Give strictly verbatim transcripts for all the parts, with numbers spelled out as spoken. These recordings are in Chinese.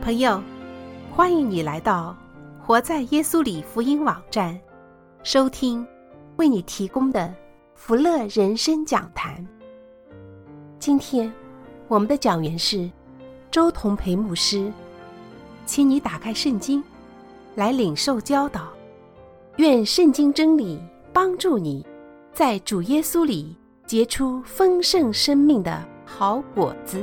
朋友，欢迎你来到活在耶稣里福音网站，收听为你提供的福乐人生讲坛。今天我们的讲员是周同培牧师，请你打开圣经来领受教导，愿圣经真理帮助你在主耶稣里结出丰盛生命的好果子。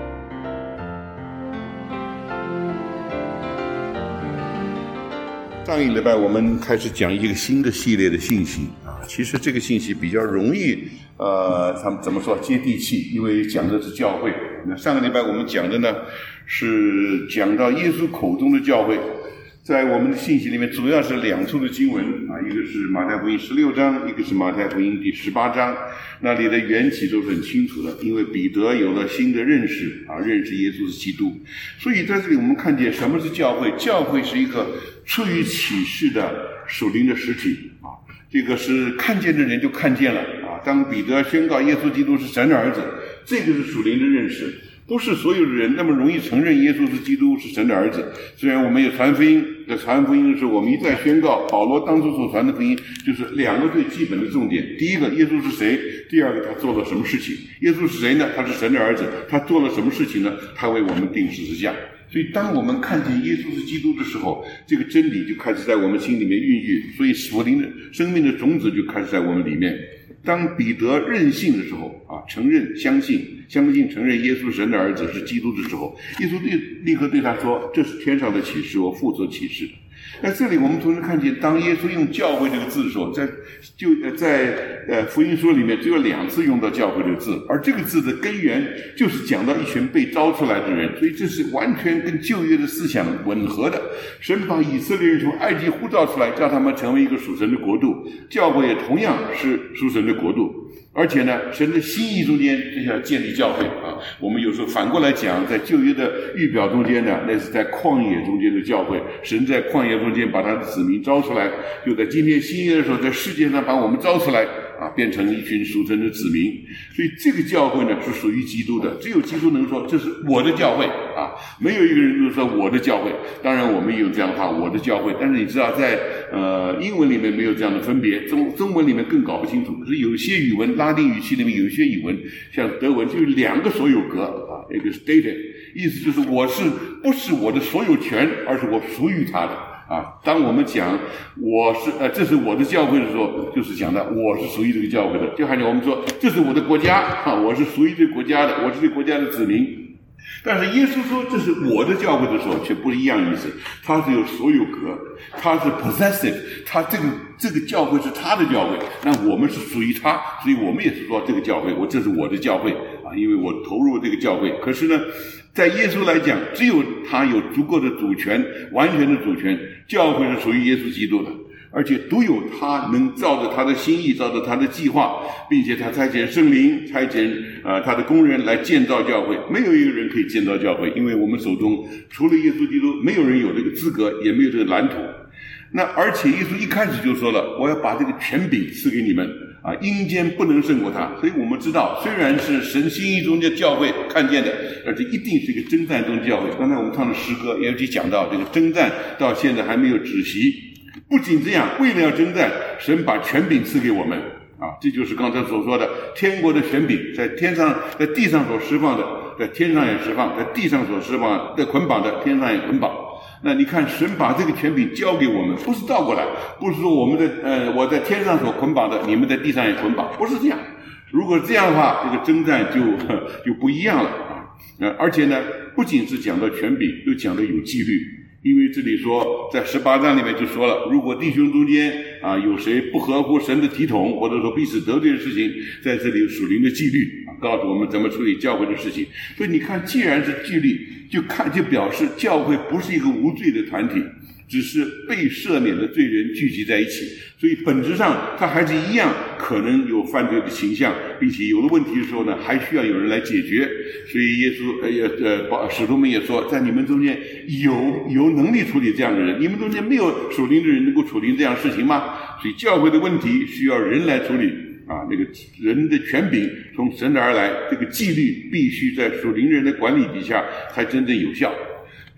上一礼拜我们开始讲一个新的系列的信息啊，其实这个信息比较容易，呃，他们怎么说接地气，因为讲的是教会。那上个礼拜我们讲的呢，是讲到耶稣口中的教会，在我们的信息里面主要是两处的经文啊，一个是马太福音十六章，一个是马太福音第十八章，那里的缘起都是很清楚的，因为彼得有了新的认识啊，认识耶稣是基督，所以在这里我们看见什么是教会，教会是一个出于启示的属灵的实体啊，这个是看见的人就看见了啊。当彼得宣告耶稣基督是神的儿子，这个是属灵的认识，不是所有的人那么容易承认耶稣是基督是神的儿子。虽然我们有传福音，在传福音的时候我们一再宣告保罗当初所传的福音就是两个最基本的重点，第一个耶稣是谁，第二个他做了什么事情。耶稣是谁呢？他是神的儿子，他做了什么事情呢？他为我们钉十字架。所以当我们看见耶稣是基督的时候，这个真理就开始在我们心里面孕育，所以属灵的生命的种子就开始在我们里面。当彼得认信的时候啊，承认相信相信承认耶稣神的儿子是基督的时候，耶稣对立刻对他说，这是天上的启示，我父所启示的。在这里我们同时看见，当耶稣用教会这个字的时候，在就呃在呃福音书里面只有两次用到教会这个字，而这个字的根源就是讲到一群被招出来的人，所以这是完全跟旧约的思想吻合的。神把以色列人从埃及呼召出来，叫他们成为一个属神的国度，教会也同样是属神的国度。而且呢，神的心意中间就要建立教会啊。我们有时候反过来讲，在旧约的预表中间呢，那是在旷野中间的教会，神在旷野中间把他的子民招出来，就在今天新约的时候，在世界上把我们招出来啊，变成一群属神的子民。所以这个教会呢是属于基督的，只有基督能说这是我的教会啊，没有一个人能说我的教会。当然我们也有这样的话，我的教会，但是你知道在呃英文里面没有这样的分别，中中文里面更搞不清楚。可是有些语文拉丁语系里面有一些语文，像德文就有两个所有格啊，一个是 stated， 意思就是我是不是我的所有权，而是我属于他的。啊，当我们讲我是呃这是我的教会的时候，就是讲的我是属于这个教会的，就好像我们说这是我的国家啊，我是属于这个国家的，我是这个国家的子民。但是耶稣说这是我的教会的时候却不一样意思，他是有所有格，他是 possessive， 他这个这个教会是他的教会，那我们是属于他，所以我们也是说这个教会我这是我的教会啊，因为我投入这个教会。可是呢，在耶稣来讲，只有他有足够的主权，完全的主权，教会是属于耶稣基督的，而且独有他能照着他的心意，照着他的计划，并且他差遣圣灵，差遣呃他的工人来建造教会。没有一个人可以建造教会，因为我们手中除了耶稣基督，没有人有这个资格，也没有这个蓝图。那而且耶稣一开始就说了，我要把这个权柄赐给你们啊，阴间不能胜过他。所以我们知道，虽然是神心意中的教会看见的，而且一定是一个征战中的教会。刚才我们唱的诗歌也有讲到，这个征战到现在还没有止息。不仅这样，为了要征战，神把权柄赐给我们啊，这就是刚才所说的天国的权柄，在天上在地上所释放的，在天上也释放，在地上所释放的捆绑的，天上也捆绑。那你看神把这个权柄交给我们，不是倒过来，不是说我们的呃我在天上所捆绑的，你们在地上也捆绑，不是这样。如果这样的话，这个征战就就不一样了啊。呃而且呢，不仅是讲到权柄，又讲到有纪律。因为这里说在十八章里面就说了，如果弟兄中间啊有谁不合乎神的体统，或者说彼此得罪的事情，在这里有属灵的纪律啊，告诉我们怎么处理教会的事情。所以你看，既然是纪律，就看就表示教会不是一个无罪的团体，只是被赦免的罪人聚集在一起，所以本质上它还是一样可能有犯罪的倾向，并且有了问题的时候呢，还需要有人来解决。所以耶稣呃呃使徒们也说，在你们中间有有能力处理这样的人，你们中间没有属灵的人能够处理这样的事情吗？所以教会的问题需要人来处理啊，那个人的权柄从神而来，这个纪律必须在属灵人的管理底下才真正有效。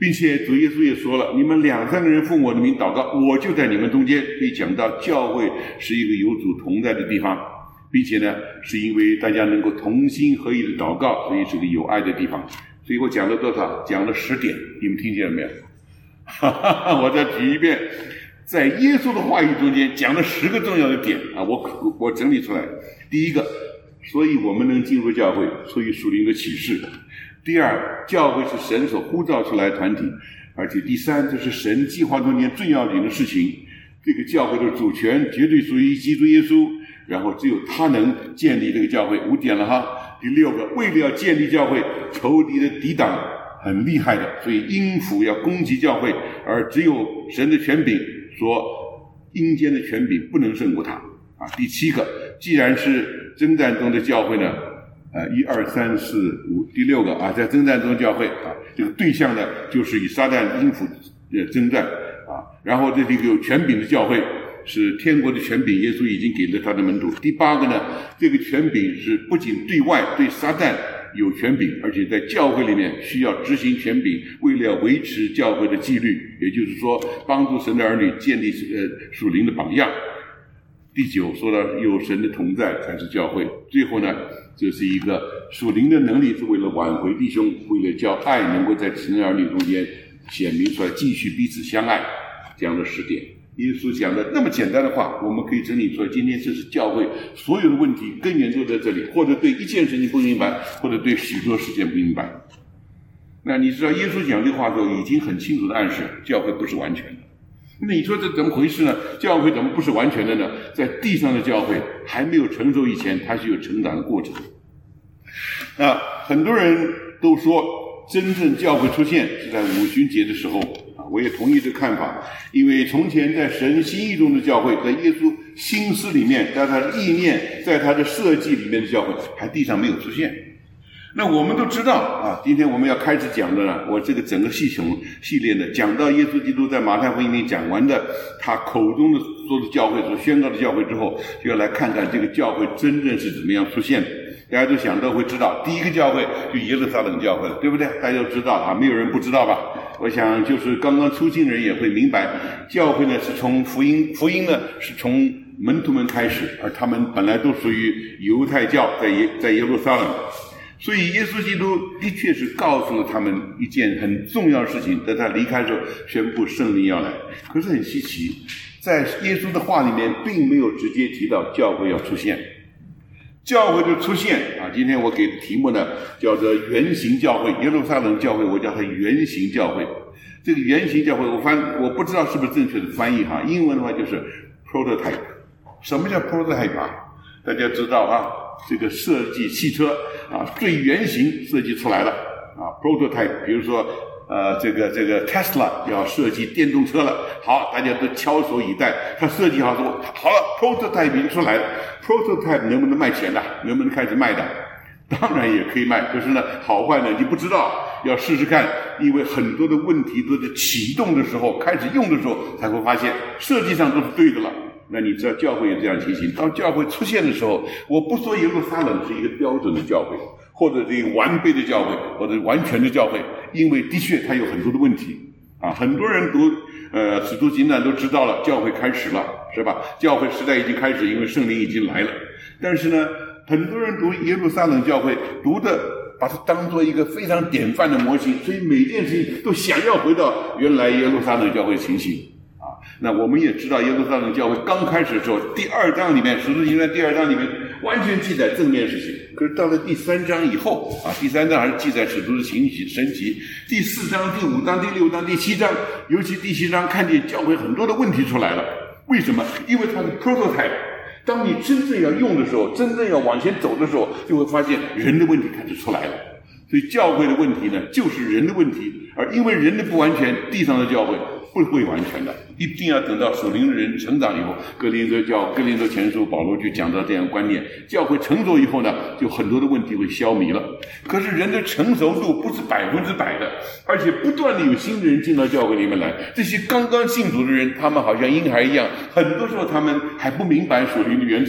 并且主耶稣也说了，你们两三个人奉我的名祷告，我就在你们中间。可以讲到教会是一个有主同在的地方，并且呢是因为大家能够同心合意的祷告，所以是个有爱的地方。所以我讲了多少？讲了十点，你们听见了没有？哈哈，我再举一遍，在耶稣的话语中间讲了十个重要的点啊，我我整理出来。第一个，所以我们能进入教会，出于属灵的启示。第二，教会是神所呼召出来的团体，而且第三，这是神计划中间最要紧的事情。这个教会的主权绝对属于基督耶稣，然后只有他能建立这个教会。五点了哈。第六个，为了要建立教会，仇敌的抵挡很厉害的，所以阴府要攻击教会，而只有神的权柄，说阴间的权柄不能胜过他啊。第七个，既然是征战中的教会呢，呃，一二三四五，第六个啊，在征战中教会啊，这个对象呢就是以撒旦阴府呃征战啊，然后这是一个有权柄的教会。是天国的权柄，耶稣已经给了他的门徒。第八个呢，这个权柄是不仅对外对撒旦有权柄，而且在教会里面需要执行权柄，为了维持教会的纪律，也就是说帮助神的儿女建立呃属灵的榜样。第九说到有神的同在才是教会。最后呢，这是一个属灵的能力，是为了挽回弟兄，为了叫爱能够在神的儿女中间显明出来，继续彼此相爱。讲了十点。耶稣讲的那么简单的话，我们可以整理出来，今天这是教会所有的问题根源就在这里，或者对一件事情不明白，或者对许多事情不明白。那你知道耶稣讲这话的时候已经很清楚的暗示教会不是完全的。那你说这怎么回事呢？教会怎么不是完全的呢？在地上的教会还没有成熟以前，它是有成长的过程。那很多人都说真正教会出现是在五旬节的时候，我也同意这个看法，因为从前在神心意中的教会，在耶稣心思里面，在他的意念，在他的设计里面的教会，还地上没有出现。那我们都知道啊，今天我们要开始讲的呢，我这个整个系统系列呢，讲到耶稣基督在马太福音里讲完的他口中的说的教会，所宣告的教会之后，就要来看看这个教会真正是怎么样出现的。大家都想都会知道，第一个教会就耶路撒冷教会了，对不对？大家都知道啊，没有人不知道吧？我想就是刚刚出信的人也会明白，教会呢是从福音，福音呢是从门徒们开始，而他们本来都属于犹太教，在耶在耶路撒冷，所以耶稣基督的确是告诉了他们一件很重要的事情，在他离开的时候宣布圣灵要来。可是很稀奇，在耶稣的话里面并没有直接提到教会要出现。教会的出现啊，今天我给的题目呢叫做原型教会，耶路撒冷教会我叫它原型教会。这个原型教会我翻我不知道是不是正确的翻译哈，英文的话就是 prototype。 什么叫 prototype 啊？大家知道啊，这个设计汽车啊，最原型设计出来了啊 prototype。 比如说呃，这个这个 Tesla 要设计电动车了，好，大家都翘首以待。他设计好说好了 ，prototype 已经出来了。prototype 能不能卖钱的？能不能开始卖的？当然也可以卖，可是呢，好坏呢你不知道，要试试看。因为很多的问题都是启动的时候、开始用的时候才会发现，设计上都是对的了。那你知道教会也这样情形，当教会出现的时候，我不说耶路撒冷是一个标准的教会，或者是一个完备的教会，或者完全的教会，因为的确它有很多的问题啊。很多人读呃使徒行传都知道了，教会开始了，是吧？教会时代已经开始，因为圣灵已经来了。但是呢，很多人读耶路撒冷教会，读的把它当作一个非常典范的模型，所以每件事情都想要回到原来耶路撒冷教会情形。那我们也知道耶路撒冷教会刚开始的时候，第二章里面使徒行传第二章里面完全记载正面事情，可是到了第三章以后啊，第三章还是记载使徒的行迹神迹，第四章、第五章、第六章、第七章，尤其第七章看见教会很多的问题出来了。为什么？因为它是 prototype， 当你真正要用的时候，真正要往前走的时候，就会发现人的问题开始出来了。所以教会的问题呢，就是人的问题，而因为人的不完全，地上的教会不会完全的，一定要等到属灵的人成长以后，哥林多教哥林多前书保罗就讲到这样的观念，教会成熟以后呢，就很多的问题会消弭了。可是人的成熟度不是百分之百的，而且不断的有新的人进到教会里面来，这些刚刚信主的人，他们好像婴孩一样，很多时候他们还不明白属灵的原则，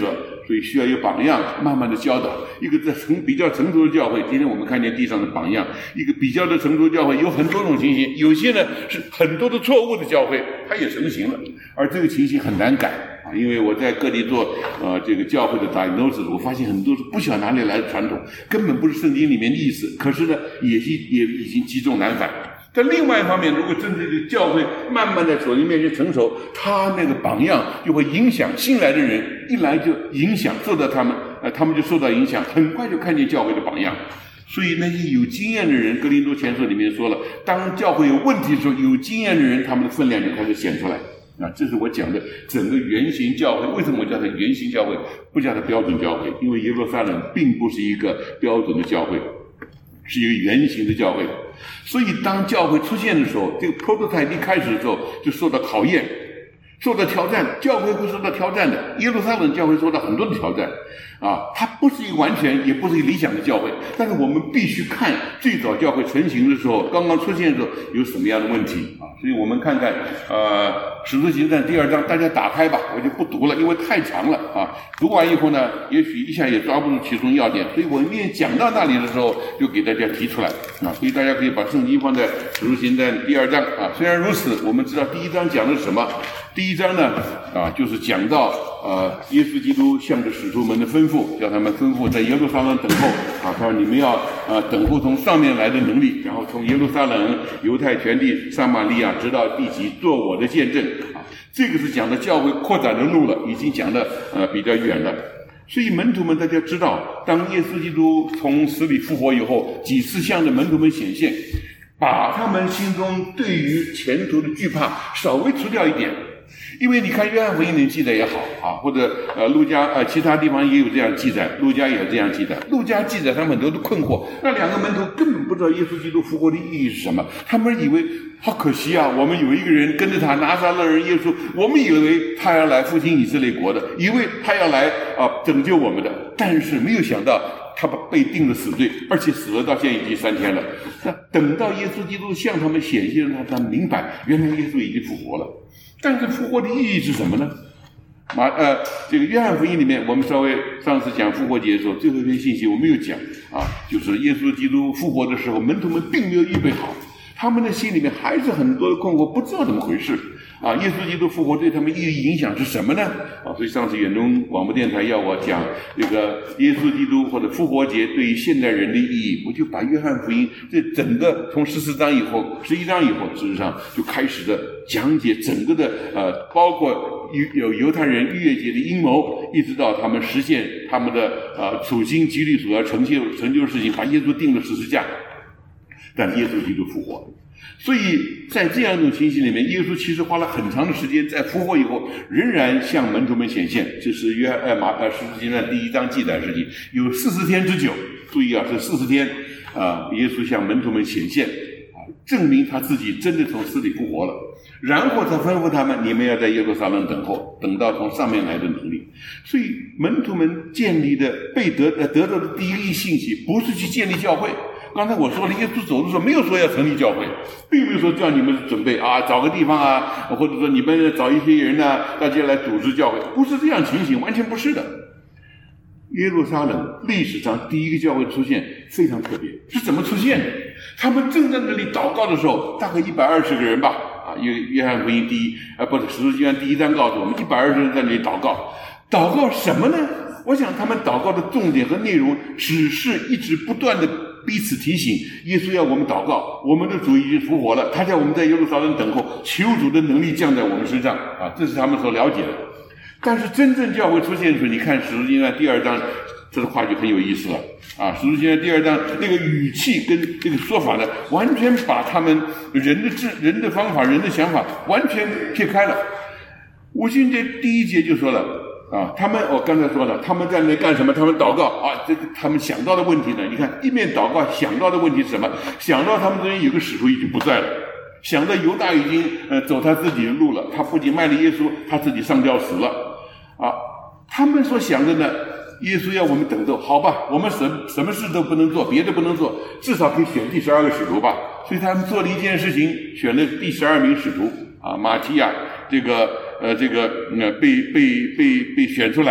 所以需要有榜样，慢慢的教导。一个在成比较成熟的教会，今天我们看见地上的榜样，一个比较的成熟的教会有很多种情形，有些呢是很多的错误的教会，它也成型了，而这个情形很难改啊。因为我在各地做呃这个教会的 diagnosis， 我发现很多是不晓哪里来的传统，根本不是圣经里面的意思，可是呢也是也已经积重难返。但另外一方面，如果真正的教会慢慢在主面前成熟，他那个榜样就会影响新来的人，一来就影响受到他们，呃，他们就受到影响，很快就看见教会的榜样。所以那些有经验的人，哥林多前书里面说了，当教会有问题的时候，有经验的人他们的分量就开始显出来。啊，这是我讲的整个原型教会。为什么我叫它原型教会，不叫它标准教会？因为耶路撒冷并不是一个标准的教会，是一个原型的教会。所以当教会出现的时候，这个 prototype 一开始的时候就受到考验，受到挑战。教会会受到挑战的，耶路撒冷教会受到很多的挑战啊，它不是一个完全，也不是一个理想的教会，但是我们必须看最早教会成型的时候，刚刚出现的时候有什么样的问题啊。所以我们看看呃使徒行传第二章，大家打开吧，我就不读了，因为太长了啊。读完以后呢，也许一下也抓不住其中要点，所以我们讲到那里的时候就给大家提出来啊。所以大家可以把圣经放在使徒行传第二章啊。虽然如此，我们知道第一章讲的是什么？第一章呢啊，就是讲到呃耶稣基督向着使徒们的吩咐，叫他们吩咐在耶路撒冷等候啊，他说你们要呃等候从上面来的能力，然后从耶路撒冷、犹太全地、撒玛利亚直到地极，做我的见证啊。这个是讲的教会扩展的路了，已经讲的呃比较远了。所以门徒们大家知道，当耶稣基督从死里复活以后，几次向着门徒们显现，把他们心中对于前途的惧怕稍微除掉一点。因为你看约翰福音里记载也好啊，或者呃路加呃其他地方也有这样记载，路加也有这样记载。路加记载他们很多的困惑，那两个门徒根本不知道耶稣基督复活的意义是什么，他们以为好可惜啊，我们有一个人跟着他，拿撒勒人耶稣，我们以为他要来复兴以色列国的，以为他要来啊、呃、拯救我们的，但是没有想到他被定了死罪，而且死了到现在已经三天了。那等到耶稣基督向他们显现，让他们明白原来耶稣已经复活了。但是复活的意义是什么呢？马呃，这个约翰福音里面，我们稍微上次讲复活节的时候，最后一篇信息我没有讲啊，就是耶稣基督复活的时候，门徒们并没有预备好，他们的心里面还是很多的困惑，不知道怎么回事啊。耶稣基督复活对他们意义影响是什么呢？啊，所以上次远东广播电台要我讲这个耶稣基督或者复活节对于现代人的意义，我就把约翰福音这整个从十四章以后、十一章以后，事实上就开始的讲解整个的呃，包括有犹太人逾越节的阴谋，一直到他们实现他们的呃处心积虑所要成就成就的事情，把耶稣钉了十字架，但耶稣基督复活。所以在这样一种情形里面，耶稣其实花了很长的时间，在复活以后仍然向门徒们显现。这是约翰马呃使徒行传第一章记载的事情，有四十天之久。注意啊，是四十天啊、呃，耶稣向门徒们显现啊，证明他自己真的从死里复活了。然后他吩咐他们，你们要在耶路撒冷等候，等到从上面来的能力。所以门徒们建立的被得呃得到的第一个信息，不是去建立教会。刚才我说了，耶稣走的时候没有说要成立教会，并没有说叫你们准备啊找个地方啊，或者说你们找一些人啊，大家来组织教会，不是这样情形，完全不是的。耶路撒冷历史上第一个教会出现非常特别，是怎么出现的？他们正在那里祷告的时候，大概一百二十个人吧，啊，约约翰福音第一啊不是使徒行传第一章告诉我们，一百二十人在那里祷告，祷告什么呢？我想他们祷告的重点和内容，只是一直不断的彼此提醒，耶稣要我们祷告，我们的主已经复活了，他叫我们在耶路撒冷等候，求主的能力降在我们身上啊，这是他们所了解的。但是真正教会出现的时候，你看使徒行传第二章，这个话就很有意思了啊！使徒行传第二章那个语气跟这个说法呢，完全把他们人的智、人的方法、人的想法完全撇开了。五旬节第一节就说了啊，他们我刚才说了，他们在那干什么？他们祷告啊，这个他们想到的问题呢？你看，一面祷告想到的问题是什么？想到他们这边有个使徒已经不在了。想到犹大已经呃走他自己的路了，他不仅卖了耶稣，他自己上吊死了啊！他们所想的呢，耶稣要我们等候，好吧，我们什什么事都不能做，别的不能做，至少可以选第十二个使徒吧。所以他们做了一件事情，选了第十二名使徒啊，马提亚这个呃这个呃被被被被选出来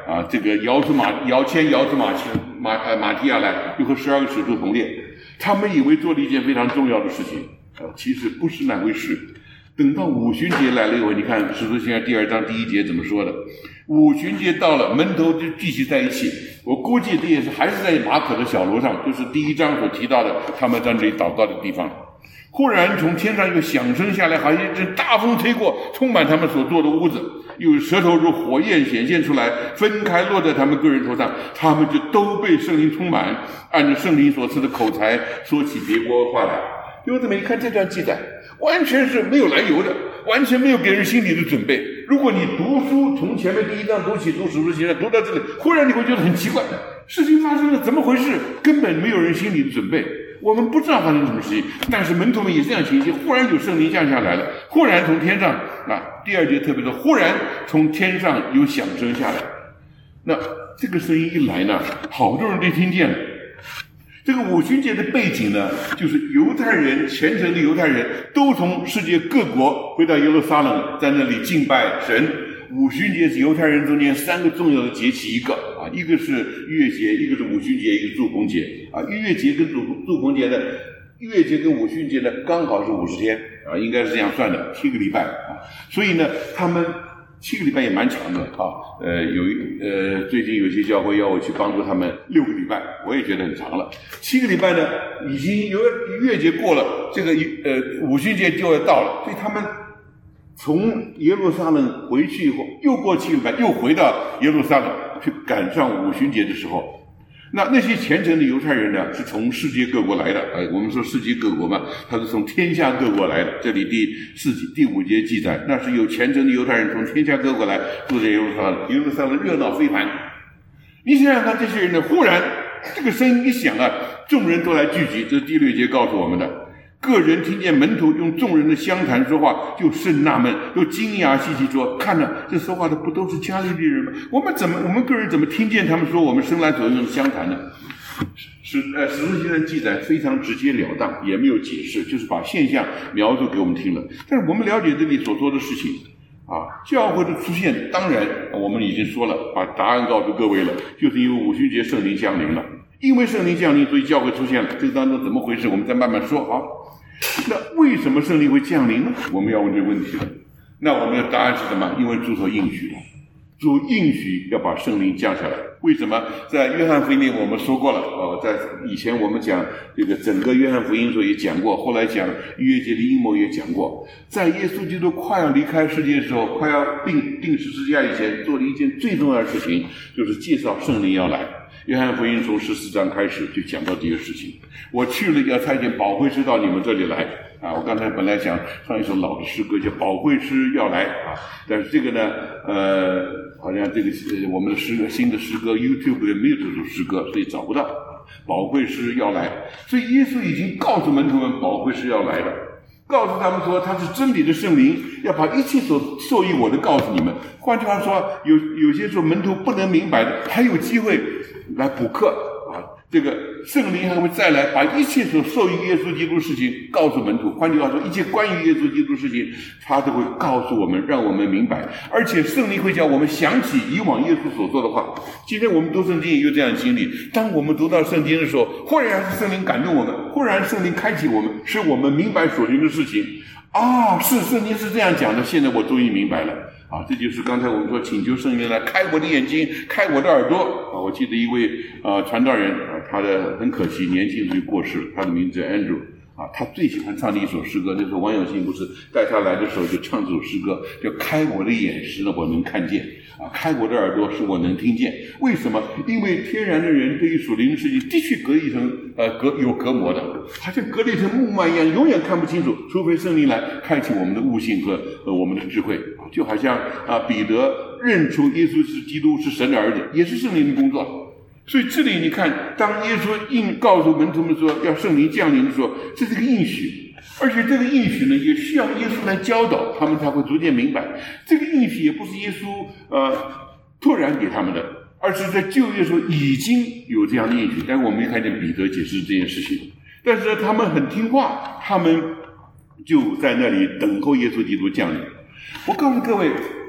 啊，这个摇出马摇牵摇出马马呃马提亚来，又和十二个使徒同列。他们以为做了一件非常重要的事情，啊，其实不是那回事。等到五旬节来了以后，你看《使徒行传》第二章第一节怎么说的？五旬节到了，门徒就聚集在一起。我估计这也是还是在马可的小楼上，就是第一章所提到的他们在这里祷告的地方。忽然从天上一个响声下来，好像一阵大风吹过，充满他们所坐的屋子，有舌头如火焰显现出来，分开落在他们个人头上，他们就都被圣灵充满，按照圣灵所赐的口才说起别国话来。弟兄姊妹，你看这段记载完全是没有来由的，完全没有给人心理的准备。如果你读书从前面第一章读起，读使徒行传读到这里，忽然你会觉得很奇怪，事情发生了怎么回事？根本没有人心理的准备，我们不知道发生什么事情。但是门徒们也这样情形，忽然有圣灵降下来了，忽然从天上啊，第二节特别说，忽然从天上有响声下来。那这个声音一来呢，好多人都听见了。这个五旬节的背景呢，就是犹太人，虔诚的犹太人都从世界各国回到耶路撒冷，在那里敬拜神。五旬节是犹太人中间三个重要的节期一个啊，一个是逾越节，一个是五旬节，一个祝棚节啊。逾越节跟祝祝棚节呢，逾越节跟五旬节呢刚好是五十天啊，应该是这样算的，七个礼拜啊。所以呢，他们七个礼拜也蛮长的啊。呃，有一呃，最近有些教会要我去帮助他们六个礼拜，我也觉得很长了。七个礼拜呢，已经有逾越节过了，这个呃五旬节就要到了，所以他们从耶路撒冷回去以后，又过七个礼拜，又回到耶路撒冷去赶上五旬节的时候。那那些虔诚的犹太人呢，是从世界各国来的。呃，我们说世界各国嘛，他是从天下各国来的。这里第四节、第五节记载，那是有虔诚的犹太人从天下各国来，住在耶路撒冷。耶路撒冷热闹非凡。你想想看，这些人呢，忽然这个声音一响啊，众人都来聚集。这是第六节告诉我们的。个人听见门徒用众人的相谈说话，就甚纳闷，又惊讶稀奇说：“看了，这说话的不都是加利利人吗？我们怎么，我们个人怎么听见他们说我们生来所用的相谈呢？”使呃，使徒行传记载非常直截了当，也没有解释，就是把现象描述给我们听了。但是我们了解这里所说的事情啊，教会的出现，当然我们已经说了，把答案告诉各位了，就是因为五旬节圣灵降临了。因为圣灵降临，所以教会出现了。这个当中怎么回事？我们再慢慢说啊。那为什么圣灵会降临呢？我们要问这个问题了。那我们的答案是什么？因为主所应许的，主应许要把圣灵降下来。为什么？在约翰福音里我们说过了哦，在以前我们讲这个整个约翰福音时候也讲过，后来讲逾越节的阴谋也讲过。在耶稣基督快要离开世界的时候，快要钉钉十字架以前，做了一件最重要的事情，就是介绍圣灵要来。约翰福音从十四章开始就讲到这个事情。我去了要差遣保惠师到你们这里来啊！我刚才本来想唱一首老的诗歌叫保惠师要来啊，但是这个呢，呃，好像这个呃我们的诗新的诗歌 YouTube 里没有这首诗歌，所以找不到。保惠师要来，所以耶稣已经告诉门徒们保惠师要来了。告诉他们说他是真理的圣灵，要把一切所受益我的告诉你们。换句话说，有有些时候门徒不能明白的，还有机会来补课啊。这个圣灵还会再来，把一切所受益耶稣基督的事情告诉门徒。换句话说，一切关于耶稣基督的事情，他都会告诉我们，让我们明白。而且圣灵会叫我们想起以往耶稣所说的话。今天我们读圣经也有这样的经历，当我们读到圣经的时候，忽然是圣灵感动我们，忽然圣灵开启我们，使我们明白所灵的事情。啊，是圣经是这样讲的，现在我终于明白了。啊，这就是刚才我们说请求圣灵来开我的眼睛，开我的耳朵。啊，我记得一位啊、呃、传道人啊，他的很可惜年轻就过世了，他的名字叫 Andrew。啊，他最喜欢唱的一首诗歌，那时候王永庆不是带他来的时候就唱这首诗歌，叫开我的眼使我能看见，啊，开我的耳朵使我能听见。为什么？因为天然的人对于属灵的事情的确隔一层呃隔有隔膜的，好像隔了一层幕幔一样，永远看不清楚，除非圣灵来开启我们的悟性和呃我们的智慧。就好像啊彼得认出耶稣是基督是神的儿子，也是圣灵的工作。所以这里你看，当耶稣应告诉门徒们说要圣灵降临的时候，这是个应许，而且这个应许呢也需要耶稣来教导他们，才会逐渐明白。这个应许也不是耶稣呃突然给他们的，而是在旧约的时候已经有这样的应许。但是我们没看见彼得解释这件事情，但是他们很听话，他们就在那里等候耶稣基督降临。我告诉各位，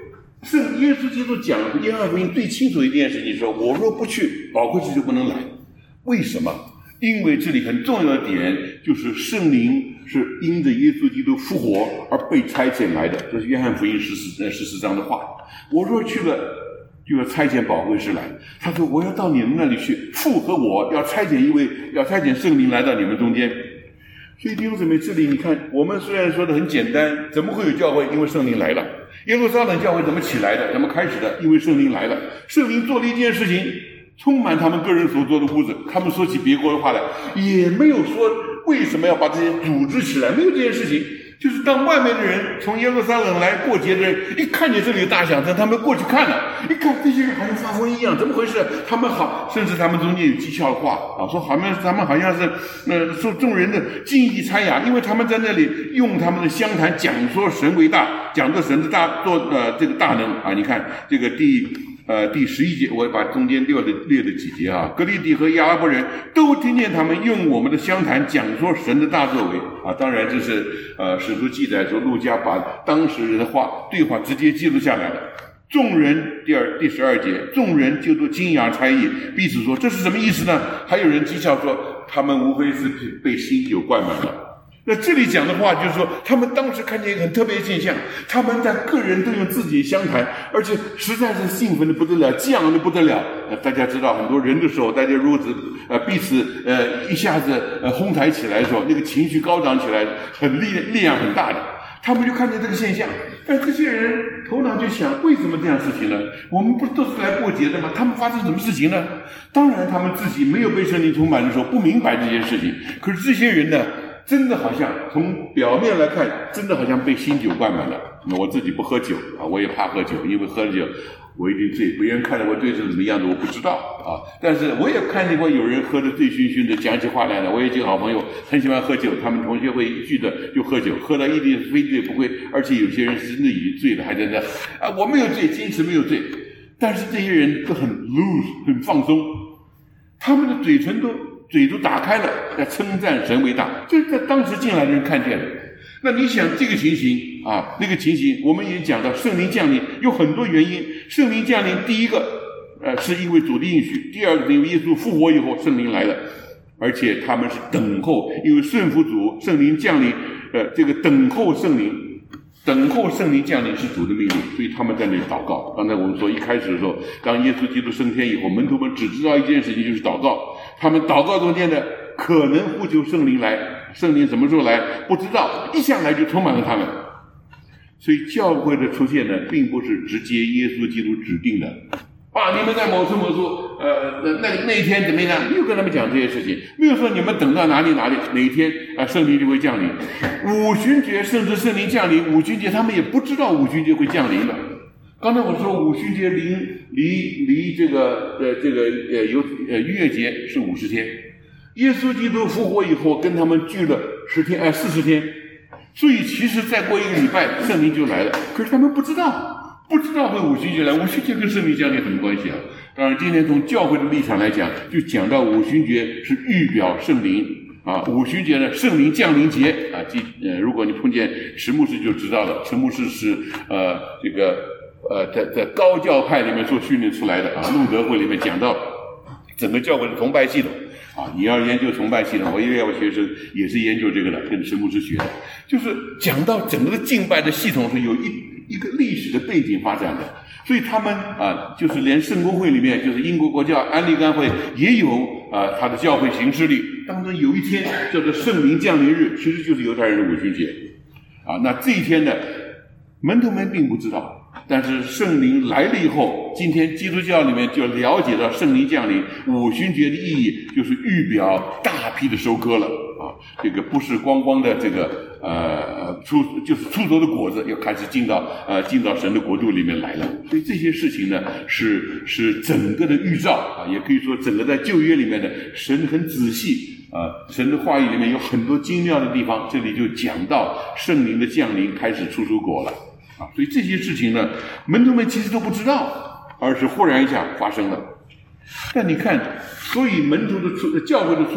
圣耶稣基督讲约翰福音最清楚一件事情，说我若不去，保惠师就不能来。为什么？因为这里很重要的点就是圣灵是因着耶稣基督复活而被差遣来的，这是约翰福音十四十四章的话。我若去了，就要差遣保惠师来。他说我要到你们那里去，父和我要差遣一位，要差遣圣灵来到你们中间。所以弟兄姊妹，这里你看，我们虽然说的很简单，怎么会有教会？因为圣灵来了。耶路撒冷教会怎么起来的？怎么开始的？因为圣灵来了。圣灵做了一件事情，充满他们个人所做的屋子。他们说起别国的话来，也没有说为什么要把这些组织起来，没有这件事情。就是当外面的人从耶路撒冷来过节的人，一看见这里有大响声，他们过去看了，一看这些人好像发疯一样，怎么回事？他们好，甚至他们中间有讥笑的话啊，说好像他们好像是呃受众人的敬意猜呀，因为他们在那里用他们的湘谈讲说神为大，讲着神的大做呃这个大能啊。你看这个第呃第十一节，我把中间列的列了几节啊，哥利底和亚拉伯人都听见他们用我们的湘谈讲说神的大作为啊。当然这是呃使徒记载说路加把当时人的话对话直接记录下来了。众人第二第十二节，众人就都惊讶猜疑，彼此说这是什么意思呢？还有人讥笑说他们无非是被新酒灌满了。那这里讲的话就是说，他们当时看见一个很特别的现象，他们在个人都用自己相谈，而且实在是兴奋的不得了，激昂的不得了。呃，大家知道很多人的时候，大家如此呃彼此呃一下子呃哄抬起来的时候，那个情绪高涨起来，很力力量很大的。他们就看见这个现象，但这些人头脑就想，为什么这样事情呢？我们不是都是来过节的吗？他们发生什么事情呢？当然他们自己没有被圣灵充满的时候不明白这件事情，可是这些人呢，真的好像从表面来看，真的好像被新酒灌满了。那我自己不喝酒啊，我也怕喝酒，因为喝了酒我一定醉，别人看着我醉是怎么样的我不知道啊。但是我也看见过有人喝得醉醺醺的，讲起话来了。我有几个好朋友很喜欢喝酒，他们同学会一聚的就喝酒，喝到一定非醉不归，而且有些人是真的已经醉了，还在那啊我没有醉，坚持没有醉。但是这些人都很 loose， 很放松，他们的嘴唇都嘴都打开了，在称赞神为大，这在当时进来的人看见了。那你想这个情形啊，那个情形，我们也讲到圣灵降临有很多原因。圣灵降临，第一个，呃，是因为主的应许；第二个，因为耶稣复活以后，圣灵来了，而且他们是等候，因为顺服主，圣灵降临，呃，这个等候圣灵，等候圣灵降临是主的命令，所以他们在那里祷告。刚才我们说一开始的时候，当耶稣基督升天以后，门徒们只知道一件事情，就是祷告。他们祷告中间的可能呼求圣灵来，圣灵什么时候来不知道，一下来就充满了他们。所以教会的出现呢，并不是直接耶稣基督指定的啊，你们在某处某处呃那那一天怎么样，没有跟他们讲这些事情，没有说你们等到哪里哪里哪一天啊圣灵就会降临。五旬节甚至圣灵降临，五旬节他们也不知道五旬节会降临的。刚才我说五旬节离离离这个呃这个呃有呃逾越节是五十天，耶稣基督复活以后跟他们聚了十天哎四十天，所以其实再过一个礼拜圣灵就来了，可是他们不知道，不知道会五旬节来，五旬节跟圣灵降临什么关系啊？当然今天从教会的立场来讲，就讲到五旬节是预表圣灵啊，五旬节呢圣灵降临节啊，记呃如果你碰见迟牧师就知道了，迟牧师是呃这个。呃，在在高教派里面所训练出来的啊，路德会里面讲到整个教会的崇拜系统啊，你要研究崇拜系统，我也有学生也是研究这个的，跟神牧师学的，就是讲到整个的敬拜的系统是有一一个历史的背景发展的，所以他们啊，就是连圣公会里面，就是英国国教安利甘会也有啊，他的教会行事历当中有一天叫做圣灵降临日，其实就是犹太人的五旬节啊，那这一天呢，门徒们并不知道。但是圣灵来了以后，今天基督教里面就了解到圣灵降临，五旬节的意义就是预表大批的收割了啊，这个不是光光的这个呃出就是出熟的果子，要开始进到呃进到神的国度里面来了。所以这些事情呢，是是整个的预兆啊，也可以说整个在旧约里面的神很仔细啊，神的话语里面有很多精妙的地方，这里就讲到圣灵的降临开始出出果了。啊，所以这些事情呢，门徒们其实都不知道，而是忽然一下发生了。但你看，所以门徒的出教会的出现，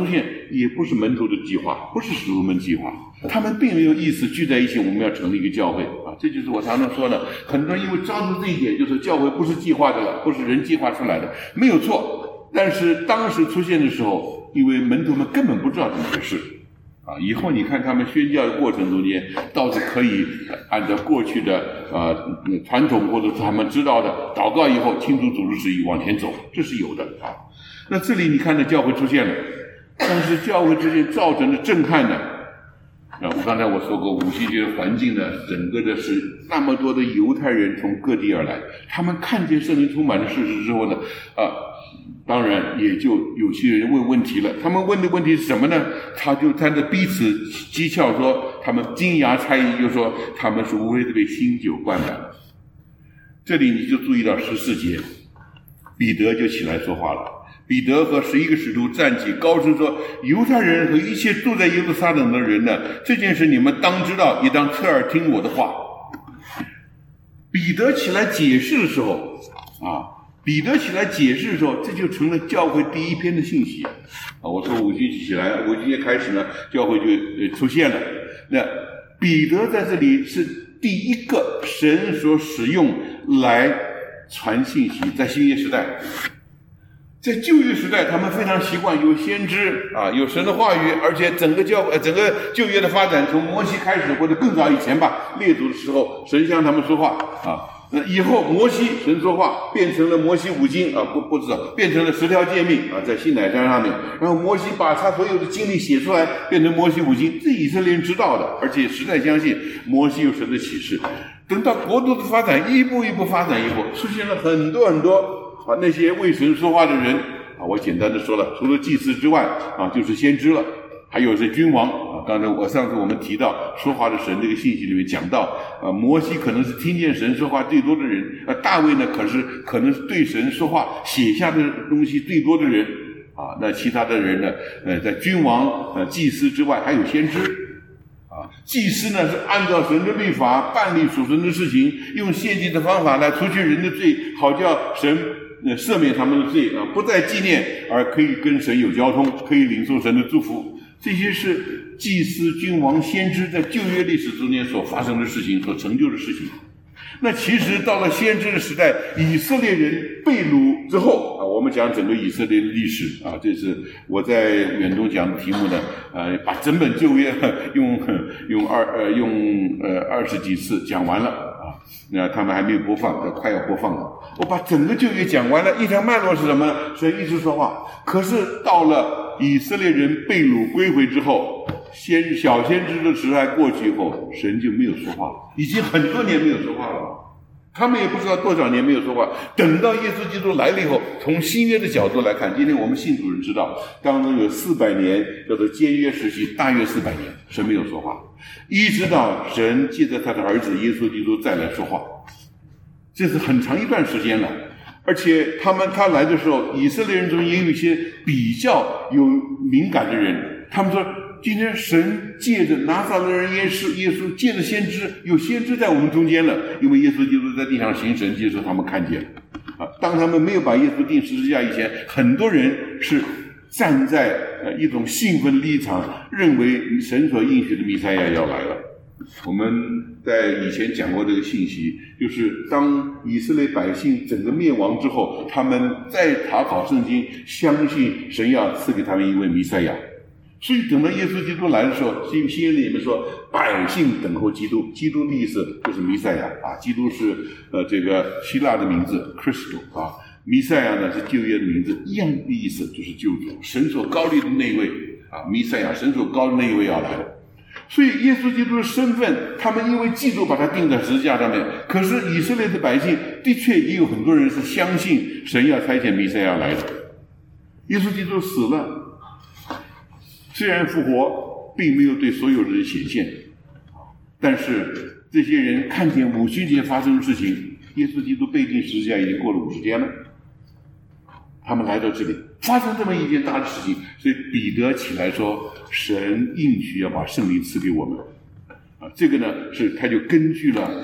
也不是门徒的计划，不是使徒们计划，他们并没有意思聚在一起，我们要成立一个教会啊！这就是我常常说的，很多人因为抓住这一点，就是教会不是计划的了，不是人计划出来的，没有错。但是当时出现的时候，因为门徒们根本不知道怎么回事啊！以后你看他们宣教的过程中间，倒是可以按照过去的呃传统或者是他们知道的，祷告以后清楚主的旨意往前走，这是有的啊。那这里你看到教会出现了，但是教会之间造成的震撼呢？啊，我刚才我说过，五旬节的环境呢，整个的是那么多的犹太人从各地而来，他们看见圣灵充满的事实之后呢，啊，当然也就有些人问问题了。他们问的问题是什么呢？他就他的彼此讥诮说，他们惊讶猜疑，就说他们是无非是被新酒灌满了。这里你就注意到十四节，彼得就起来说话了。彼得和十一个使徒站起，高声说：“犹太人和一切住在耶路撒冷的人呢，这件事你们当知道，也当侧耳听我的话。”彼得起来解释的时候，啊，彼得起来解释的时候，这就成了教会第一篇的信息。啊，我说五旬节起来，五旬节开始呢，教会就呃出现了。那彼得在这里是第一个神所使用来传信息，在新约时代。在旧约时代，他们非常习惯有先知啊，有神的话语，而且整个教呃整个旧约的发展，从摩西开始或者更早以前吧，列祖的时候，神向他们说话啊。那以后摩西神说话，变成了摩西五经啊，不不知道变成了十条诫命啊，在西乃山上面。然后摩西把他所有的经历写出来，变成摩西五经，这以色列人知道的，而且实在相信摩西有神的启示。等到国度的发展一步一步发展以后，出现了很多很多。啊，那些为神说话的人啊，我简单的说了，除了祭司之外啊，就是先知了，还有是君王啊。刚才我上次我们提到说话的神这个信息里面讲到啊，摩西可能是听见神说话最多的人，啊，大卫呢可是可能是对神说话写下的东西最多的人啊。那其他的人呢，呃，在君王、呃祭司之外还有先知。啊，祭司呢是按照神的律法办理属神的事情，用献祭的方法来除去人的罪，好叫神呃赦免他们的罪啊，不再纪念，而可以跟神有交通，可以领受神的祝福。这些是祭司、君王、先知在旧约历史中间所发生的事情，所成就的事情。那其实到了先知的时代，以色列人被掳之后啊，我们讲整个以色列的历史啊，这是我在远东讲的题目呢，呃，把整本旧约用用二呃用呃二十几次讲完了啊，那他们还没有播放，快要播放了。我把整个旧约讲完了，一条脉络是什么呢？神一直说话，可是到了以色列人被掳归回之后，先小先知的时代过去以后，神就没有说话了，已经很多年没有说话了。他们也不知道多少年没有说话。等到耶稣基督来了以后，从新约的角度来看，今天我们信主人知道，当中有四百年叫做监约时期，大约四百年，神没有说话，一直到神借着他的儿子耶稣基督再来说话，这是很长一段时间了。而且他们他来的时候，以色列人中也有一些比较有敏感的人，他们说今天神借着拿撒勒人耶稣，耶稣借着先知，有先知在我们中间了，因为耶稣基督在地上行神迹的时候，他们看见了。啊，当他们没有把耶稣钉十字架以前，很多人是站在呃一种兴奋立场，认为神所应许的弥赛亚要来了。我们在以前讲过这个信息，就是当以色列百姓整个灭亡之后，他们再查考圣经，相信神要赐给他们一位弥赛亚。所以等到耶稣基督来的时候，新新约里面说百姓等候基督，基督的意思就是弥赛亚啊，基督是呃这个希腊的名字 Christo 啊，弥赛亚呢是旧约的名字，一样的意思就是救主，神所高立的那一位啊，弥赛亚，神所高的那一位要来了。所以耶稣基督的身份，他们因为嫉妒把他钉在十字架上面，可是以色列的百姓的确也有很多人是相信神要差遣弥赛亚来的。耶稣基督死了，虽然复活并没有对所有人显现，但是这些人看见五旬节发生的事情，耶稣基督被钉十字架已经过了五十天了，他们来到这里发生这么一件大的事情，所以彼得起来说神应许要把圣灵赐给我们啊，这个呢是他就根据了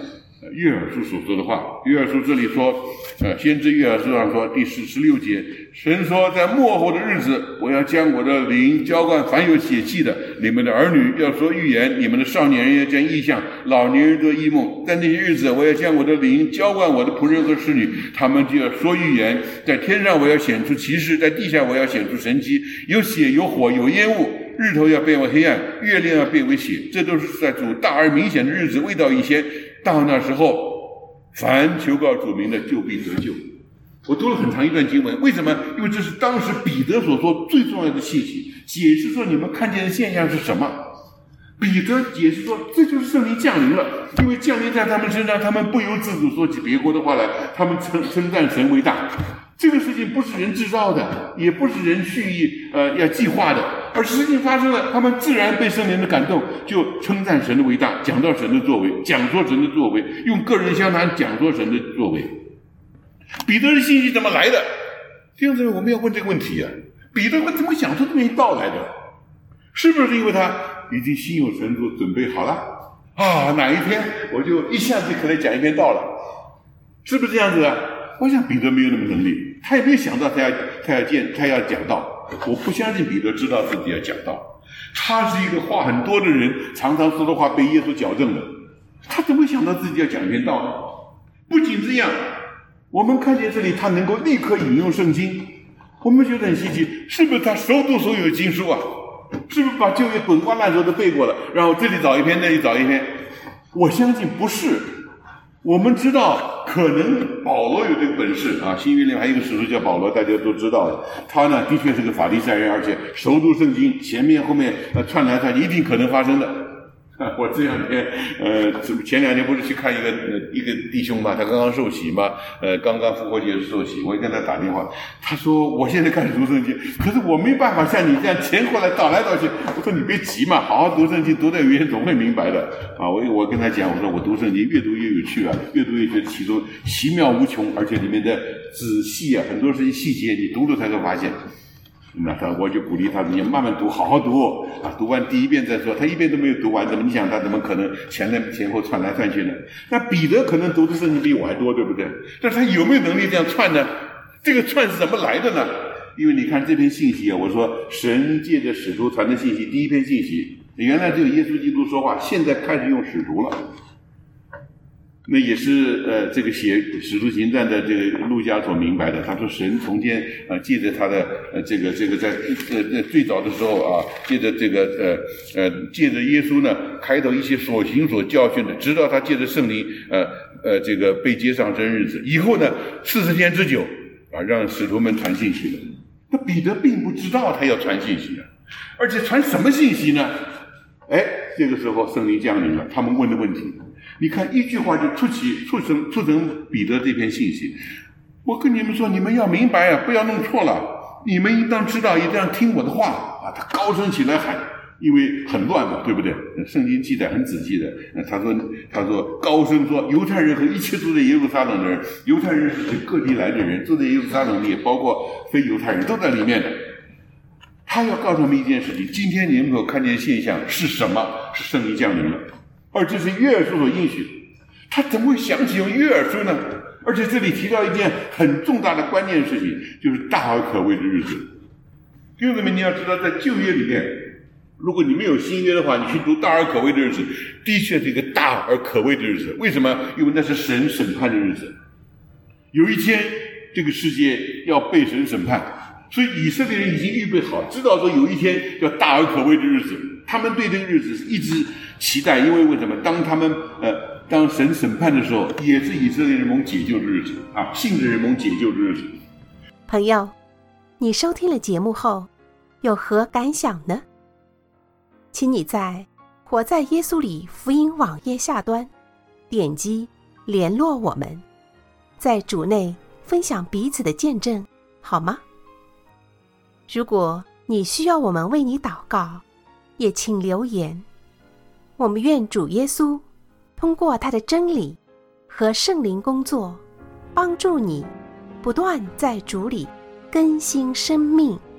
约珥书所说的话。约珥书这里说，呃，先知约珥书上说，第十十六节，神说，在末后的日子，我要将我的灵浇灌凡有血气的，你们的儿女要说预言，你们的少年人要见异象，老年人得异梦。在那些日子，我要将我的灵浇灌我的仆人和使女，他们就要说预言。在天上我要显出奇事，在地下我要显出神迹，有血有火有烟雾，日头要变为黑暗，月亮要变为血，这都是在主大而明显的日子未到以前。到那时候，凡求告主名的就必得救。我读了很长一段经文，为什么？因为这是当时彼得所说最重要的信息，解释说你们看见的现象是什么。彼得解释说，这就是圣灵降临了，因为降临在他们身上，他们不由自主说起别国的话来，他们称称赞神为大。这个事情不是人制造的，也不是人蓄意呃要计划的，而事情发生了，他们自然被圣灵的感动，就称赞神的伟大，讲到神的作为，讲说神的作为，用个人相谈讲说神的作为。彼得的信息怎么来的？弟兄姊妹，我们要问这个问题啊，彼得怎么想出这么一道来的？是不是因为他已经心有神助，准备好了啊？哪一天我就一下子可能讲一篇道了，是不是这样子啊？我想彼得没有那么能力，他也没有想到他要他要见他要讲道。我不相信彼得知道自己要讲道，他是一个话很多的人，常常说的话被耶稣矫正了，他怎么会想到自己要讲一篇道呢？不仅这样，我们看见这里他能够立刻引用圣经，我们觉得很稀奇，是不是他熟读所有经书啊？是不是把旧约滚瓜烂熟都背过了，然后这里找一篇那里找一篇？我相信不是。我们知道可能保罗有这个本事啊，新约里还有一个使徒叫保罗，大家都知道的。他呢的确是个法利赛人，而且熟读圣经，前面后面呃串来串去，一定可能发生的。我这两天呃前两天不是去看一个呃一个弟兄嘛，他刚刚受洗嘛，呃刚刚复活节受洗，我也跟他打电话，他说我现在开始读圣经，可是我没办法像你这样前后来倒来倒去。我说你别急嘛，好好读圣经，读到有一天总会明白的啊。我我跟他讲，我说我读圣经越读越有趣啊，越读越觉得其中奇妙无穷，而且里面的仔细啊，很多事情细节你读了才会发现。那他我就鼓励他，你慢慢读，好好读啊！读完第一遍再说。他一遍都没有读完，怎么你想他怎么可能前来前后窜来窜去呢？那彼得可能读的圣经比我还多，对不对？但是他有没有能力这样窜呢？这个窜是怎么来的呢？因为你看这篇信息啊，我说神借着使徒传的信息，第一篇信息原来只有耶稣基督说话，现在开始用使徒了。那也是呃，这个写《使徒行传》的这个路加所明白的。他说，神从前呃借着他的呃这个这个在呃最早的时候啊，借着这个呃呃借着耶稣呢，开头一些所行所教训的，直到他借着圣灵呃呃这个被接上真日子以后呢，四十天之久啊，让使徒们传信息了。那彼得并不知道他要传信息啊，而且传什么信息呢？哎，这个时候圣灵降临了，他们问的问题。你看一句话就促起促成促成彼得这篇信息。我跟你们说，你们要明白啊，不要弄错了。你们应当知道，一定要听我的话啊！他高声起来喊，因为很乱嘛，对不对？圣经记载很仔细的。他说，他说高声说，犹太人和一切住在耶路撒冷的人，犹太人是指各地来的人，住在耶路撒冷里也包括非犹太人，都在里面的。他要告诉他们一件事情：今天你们所看见的现象是什么？是圣灵降临了。而这是约珥书所应许，他怎么会想起用约珥书呢？而且这里提到一件很重大的关键事情，就是大而可畏的日子。弟兄姊妹，你要知道，在旧约里面，如果你没有新约的话，你去读大而可畏的日子，的确是一个大而可畏的日子。为什么？因为那是神审判的日子。有一天，这个世界要被神审判，所以以色列人已经预备好，知道说有一天叫大而可畏的日子。他们对这个日子一直期待，因为为什么？当他们呃，当神审判的时候，也是以色列人蒙解救的日子啊，信的人蒙解救的日子。 朋友，你收听了节目后，有何感想呢？请你在活在耶稣里福音网页下端点击联络我们，在主内分享彼此的见证，好吗？如果你需要我们为你祷告，也请留言。我们愿主耶稣通过他的真理和圣灵工作，帮助你不断在主里更新生命。